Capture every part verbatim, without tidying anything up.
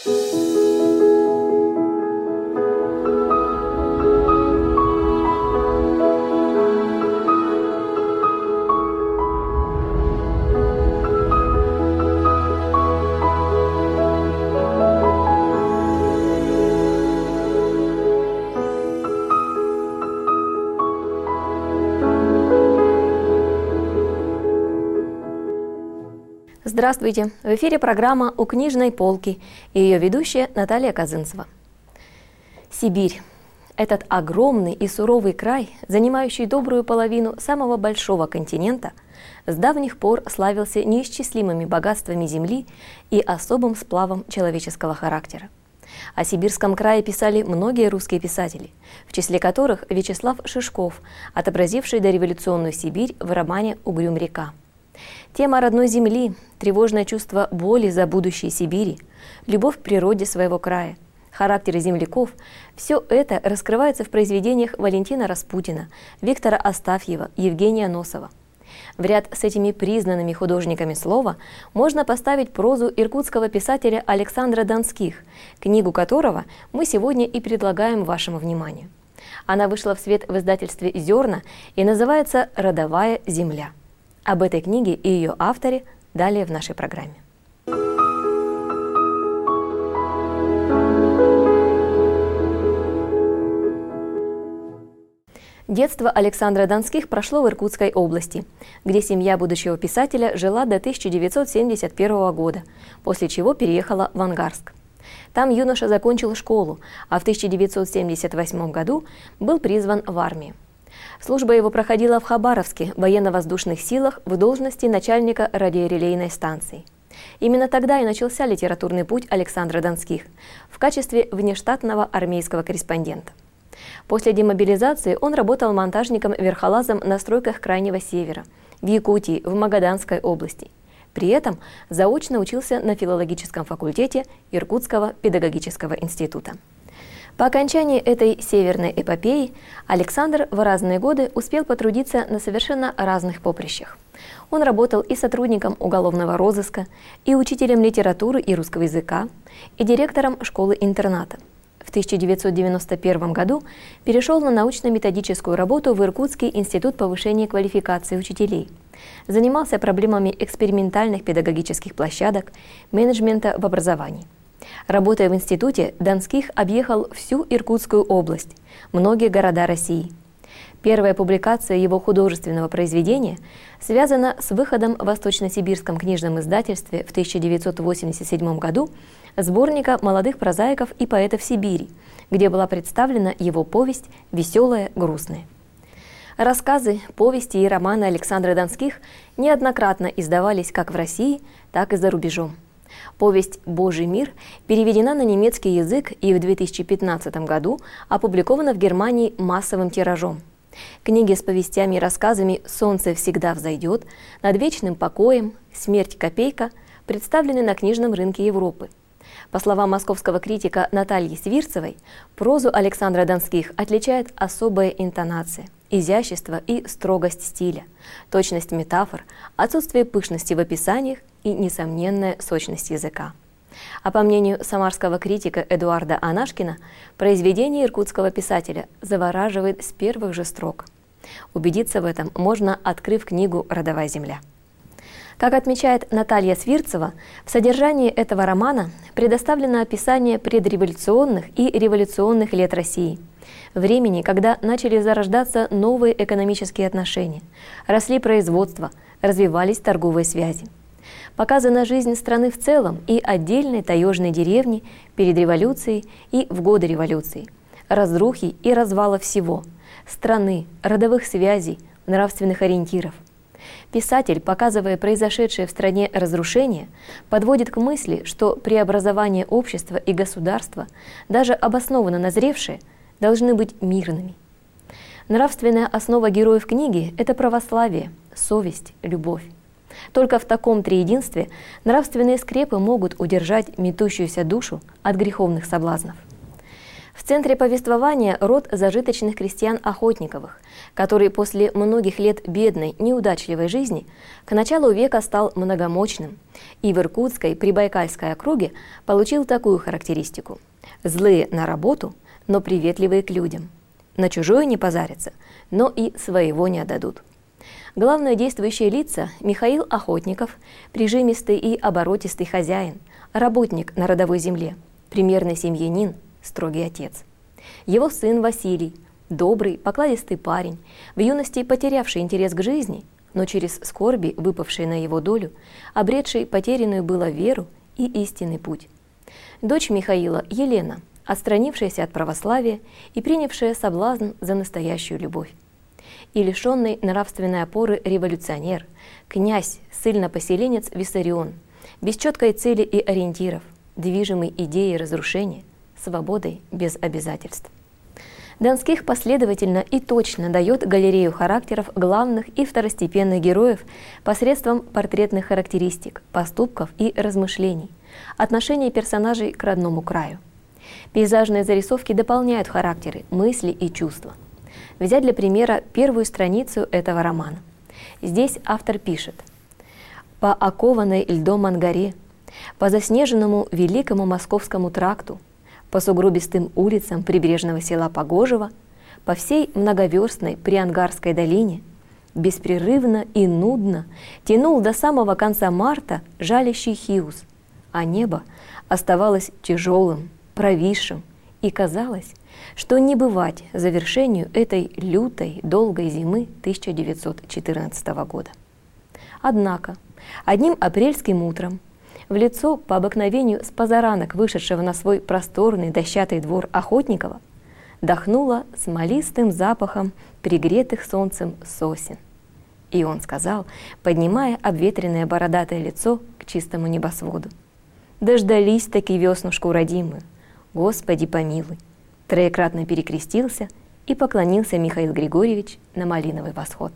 Здравствуйте! В эфире программа «У книжной полки» и ее ведущая Наталья Козынцева. Сибирь – этот огромный и суровый край, занимающий добрую половину самого большого континента, с давних пор славился неисчислимыми богатствами земли и особым сплавом человеческого характера. О Сибирском крае писали многие русские писатели, в числе которых Вячеслав Шишков, отобразивший дореволюционную Сибирь в романе «Угрюм река». Тема родной земли, тревожное чувство боли за будущее Сибири, любовь к природе своего края, характеры земляков – все это раскрывается в произведениях Валентина Распутина, Виктора Астафьева, Евгения Носова. В ряд с этими признанными художниками слова можно поставить прозу иркутского писателя Александра Донских, книгу которого мы сегодня и предлагаем вашему вниманию. Она вышла в свет в издательстве «Зерна» и называется «Родовая земля». Об этой книге и ее авторе далее в нашей программе. Детство Александра Донских прошло в Иркутской области, где семья будущего писателя жила до тысяча девятьсот семьдесят первого года, после чего переехала в Ангарск. Там юноша закончил школу, а в тысяча девятьсот семьдесят восьмом году был призван в армию. Служба его проходила в Хабаровске, военно-воздушных силах, в должности начальника радиорелейной станции. Именно тогда и начался литературный путь Александра Донских в качестве внештатного армейского корреспондента. После демобилизации он работал монтажником-верхолазом на стройках Крайнего Севера, в Якутии, в Магаданской области. При этом заочно учился на филологическом факультете Иркутского педагогического института. По окончании этой северной эпопеи Александр в разные годы успел потрудиться на совершенно разных поприщах. Он работал и сотрудником уголовного розыска, и учителем литературы и русского языка, и директором школы-интерната. В тысяча девятьсот девяносто первом году перешел на научно-методическую работу в Иркутский институт повышения квалификации учителей. Занимался проблемами экспериментальных педагогических площадок, менеджмента в образовании. Работая в институте, Донских объехал всю Иркутскую область, многие города России. Первая публикация его художественного произведения связана с выходом в Восточно-Сибирском книжном издательстве в тысяча девятьсот восемьдесят седьмом году сборника молодых прозаиков и поэтов Сибири, где была представлена его повесть «Веселая, грустная». Рассказы, повести и романы Александра Донских неоднократно издавались как в России, так и за рубежом. Повесть «Божий мир» переведена на немецкий язык и в две тысячи пятнадцатом году опубликована в Германии массовым тиражом. Книги с повестями и рассказами «Солнце всегда взойдет», «Над вечным покоем», «Смерть копейка» представлены на книжном рынке Европы. По словам московского критика Натальи Свирцевой, прозу Александра Донских отличает особая интонация, изящество и строгость стиля, точность метафор, отсутствие пышности в описаниях и несомненная сочность языка. А по мнению самарского критика Эдуарда Анашкина, произведение иркутского писателя завораживает с первых же строк. Убедиться в этом можно, открыв книгу «Родовая земля». Как отмечает Наталья Свирцева, в содержании этого романа предоставлено описание предреволюционных и революционных лет России, времени, когда начали зарождаться новые экономические отношения, росли производства, развивались торговые связи. Показана жизнь страны в целом и отдельной таежной деревни перед революцией и в годы революции, разрухи и развала всего – страны, родовых связей, нравственных ориентиров. Писатель, показывая произошедшее в стране разрушение, подводит к мысли, что преобразование общества и государства, даже обоснованно назревшие, должны быть мирными. Нравственная основа героев книги – это православие, совесть, любовь. Только в таком триединстве нравственные скрепы могут удержать метущуюся душу от греховных соблазнов. В центре повествования род зажиточных крестьян Охотниковых, который после многих лет бедной, неудачливой жизни к началу века стал многомощным и в Иркутской Прибайкальской округе получил такую характеристику: злые на работу, но приветливые к людям, на чужое не позарятся, но и своего не отдадут. Главные действующие лица – Михаил Охотников, прижимистый и оборотистый хозяин, работник на родовой земле, примерный семьянин, строгий отец. Его сын Василий, добрый, покладистый парень, в юности потерявший интерес к жизни, но через скорби, выпавшие на его долю, обретший потерянную было веру и истинный путь. Дочь Михаила Елена, отстранившаяся от православия и принявшая соблазн за настоящую любовь. И лишенный нравственной опоры революционер, князь, ссыльнопоселенец Виссарион, без четкой цели и ориентиров, движимый идеей разрушения, свободой без обязательств. Донских последовательно и точно дает галерею характеров главных и второстепенных героев посредством портретных характеристик, поступков и размышлений, отношения персонажей к родному краю. Пейзажные зарисовки дополняют характеры, мысли и чувства. Взять для примера первую страницу этого романа. Здесь автор пишет: «По окованной льдом Ангаре, по заснеженному Великому Московскому тракту, по сугробистым улицам прибрежного села Погожево, по всей многоверстной Приангарской долине, беспрерывно и нудно тянул до самого конца марта жалящий Хиус, а небо оставалось тяжелым, провисшим, и казалось, что не бывать завершению этой лютой, долгой зимы тысяча девятьсот четырнадцатого года. Однако одним апрельским утром в лицо, по обыкновению с позаранок вышедшего на свой просторный дощатый двор Охотникова, дохнуло смолистым запахом пригретых солнцем сосен. И он сказал, поднимая обветренное бородатое лицо к чистому небосводу: «Дождались-таки веснушку родимую, Господи помилуй!» Троекратно перекрестился и поклонился Михаил Григорьевич на малиновый восход.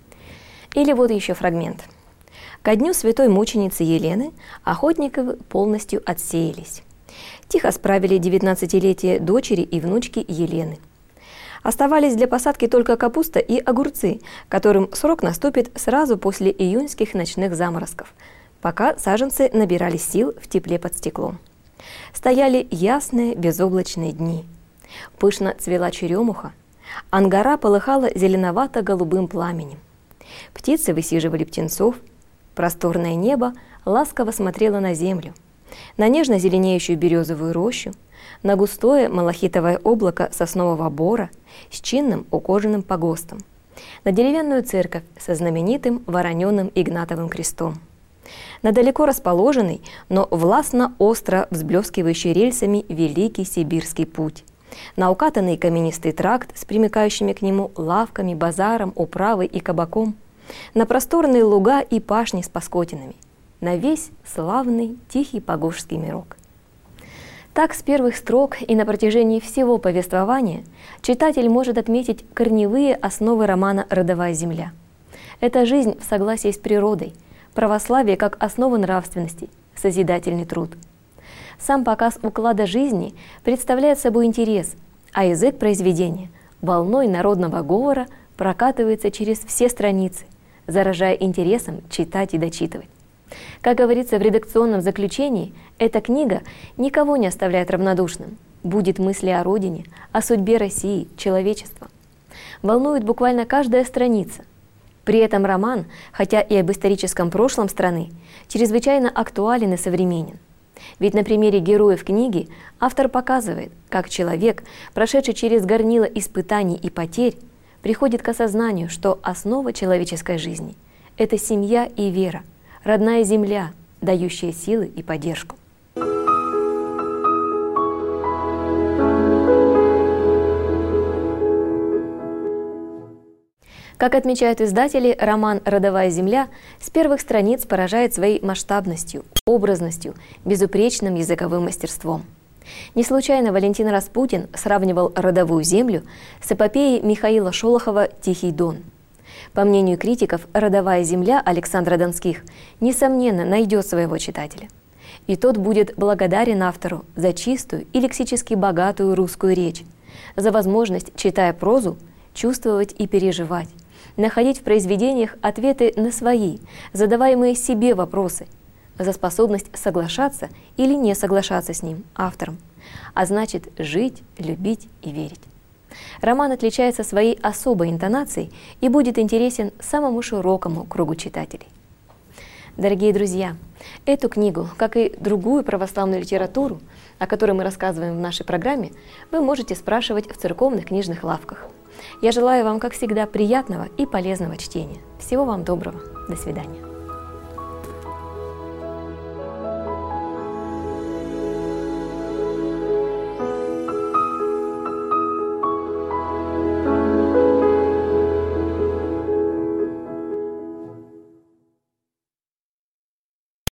Или вот еще фрагмент. Ко дню святой мученицы Елены Охотниковы полностью отсеялись. Тихо справили девятнадцатилетие дочери и внучки Елены. Оставались для посадки только капуста и огурцы, которым срок наступит сразу после июньских ночных заморозков, пока саженцы набирали сил в тепле под стеклом. Стояли ясные безоблачные дни. Пышно цвела черемуха, ангара полыхала зеленовато-голубым пламенем. Птицы высиживали птенцов, просторное небо ласково смотрело на землю, на нежно зеленеющую березовую рощу, на густое малахитовое облако соснового бора с чинным ухоженным погостом, на деревянную церковь со знаменитым вороненым Игнатовым крестом, на далеко расположенный, но властно-остро взблескивающий рельсами Великий Сибирский путь, на укатанный каменистый тракт с примыкающими к нему лавками, базаром, управой и кабаком, на просторные луга и пашни с паскотинами, на весь славный тихий погожский мирок. Так с первых строк и на протяжении всего повествования читатель может отметить корневые основы романа «Родовая земля». Это жизнь в согласии с природой, православие как основа нравственности, созидательный труд. Сам показ уклада жизни представляет собой интерес, а язык произведения волной народного говора прокатывается через все страницы, заражая интересом читать и дочитывать. Как говорится в редакционном заключении, эта книга никого не оставляет равнодушным, будет мысли о родине, о судьбе России, человечества. Волнует буквально каждая страница. При этом роман, хотя и об историческом прошлом страны, чрезвычайно актуален и современен. Ведь на примере героев книги автор показывает, как человек, прошедший через горнило испытаний и потерь, приходит к осознанию, что основа человеческой жизни – это семья и вера, родная земля, дающая силы и поддержку. Как отмечают издатели, роман «Родовая земля» с первых страниц поражает своей масштабностью, образностью, безупречным языковым мастерством. Не случайно Валентин Распутин сравнивал «Родовую землю» с эпопеей Михаила Шолохова «Тихий Дон». По мнению критиков, «Родовая земля» Александра Донских, несомненно, найдет своего читателя. и тот будет благодарен автору за чистую и лексически богатую русскую речь, за возможность, читая прозу, чувствовать и переживать, находить в произведениях ответы на свои, задаваемые себе вопросы, за способность соглашаться или не соглашаться с ним, автором, а значит жить, любить и верить. Роман отличается своей особой интонацией и будет интересен самому широкому кругу читателей. Дорогие друзья, эту книгу, как и другую православную литературу, о которой мы рассказываем в нашей программе, вы можете спрашивать в церковных книжных лавках. Я желаю вам, как всегда, приятного и полезного чтения. Всего вам доброго. До свидания.